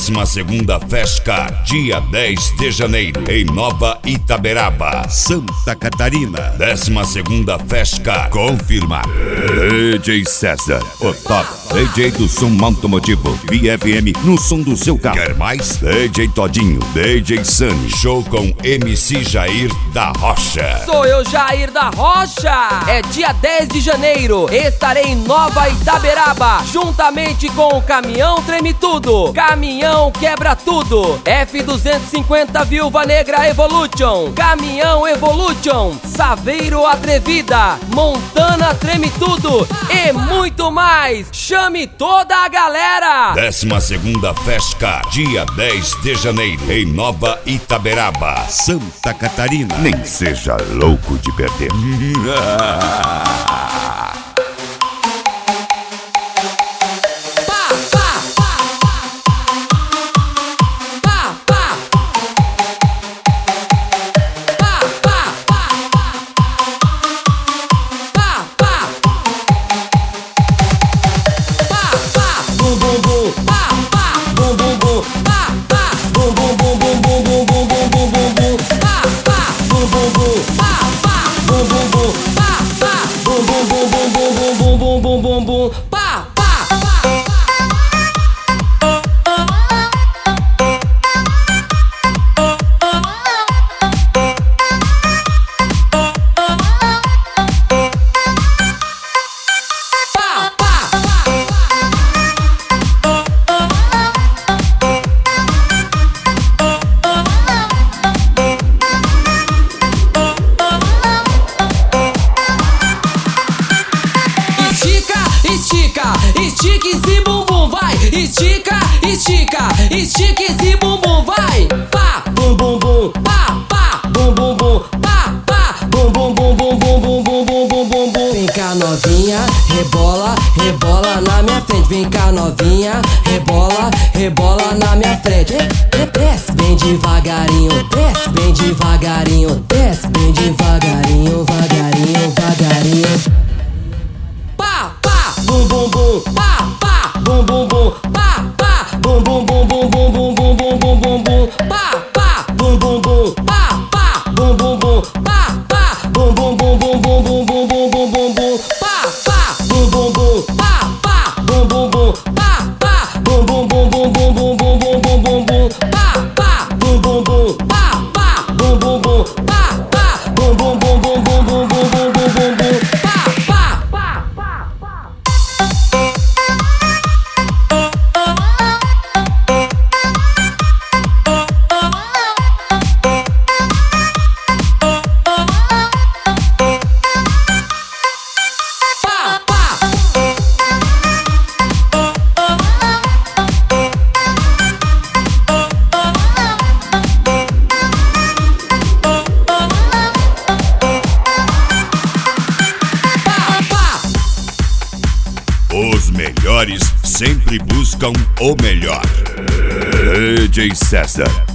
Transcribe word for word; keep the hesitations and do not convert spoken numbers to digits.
décima segunda Festcar, dia dez de janeiro, em Nova Itaberaba, Santa Catarina. décima segunda Festcar, confirmado. D J César, o top D J do som automotivo, V F M no som do seu carro. Quer mais? D J Todinho, D J Sunny, show com M C Jair da Rocha. Sou eu, Jair da Rocha. É dia dez de janeiro, estarei em Nova Itaberaba, juntamente com o Caminhão Treme Tudo, Caminhão Quebra Tudo, F duzentos e cinquenta Viúva Negra Evolution, Caminhão Evolution, Saveiro Atrevida, Montana Treme Tudo e muito mais. Chame toda a galera. décima segunda Festcar, dia dez de janeiro, em Nova Itaberaba, Santa Catarina. Nem seja louco de perder. Estica esse bumbum, vai! Estica, estica, estica esse bumbum, vai! Pá, bum bum bum, pá, pá, bum bum bum, pá, pá, bum bum bum bum bum bum bum bum bum bum bum. Vem cá novinha, rebola, rebola na minha frente. Vem cá novinha, rebola, rebola na minha frente. Desce bem devagarinho, desce bem devagarinho, desce bem devagarinho, vagarinho, vagarinho. Pá, pá, bum bum bum, pá, pá, bum bum bum, pá, pá, bum bum bum bum bum bum bum bum bum bum bum, pá, pá, bum bum bum, pá, pá, bum bum bum, pá, pá, bum bum bum bum bum bum bum bum bum bum bum, pá, pá, bum bum bum, pá, pá, bum bum bum, pá, pá, bum bum bum bum bum bum bum bum bum bum bum, pá, pá, bum bum bum, pá, pá, bum bum bum, pá, pá, bum bum bum bum bum bum bum bum bum bum bum, pá, pá, pá, pá, pá. Os melhores sempre buscam o melhor. D J César.